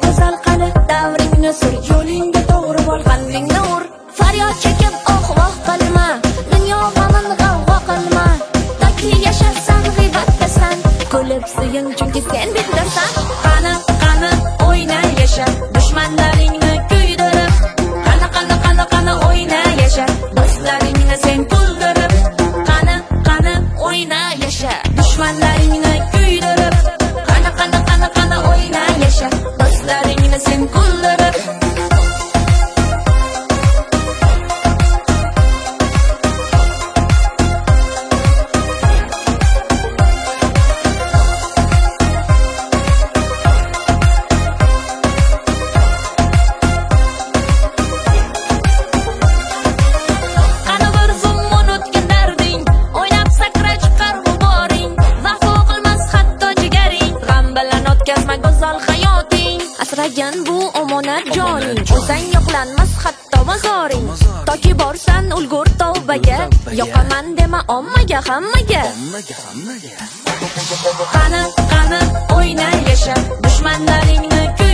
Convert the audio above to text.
go'zal qani davringni sur, yo'lingga to'g'ri bo'l, qalbingni ur. Faryod chekib oh-voh qilma, dunyo g'amin g'avg'o qilma. Toki yasharsan g'iybatdasan, kulib suyun chunki sen bitlarsan. Qani qani o'yna yasha, dushmanlaringni kuydirib. Qani qani qani qani o'yna yasha, do'stlaringni sen kuldirib. Qani qani o'yna yasha, dushmanlaringni kuydirib. Qani qani qani qani o'yna yasha, do'stlaringni sen kuldirib. Asragan bu omonat joning, o'zang yo'qlanmas hatto mazoring. Toki borsan ulgur tavbaga, yoqaman dema ommaga hammaga. Qani qani o'yna yasha, dushmanlaringni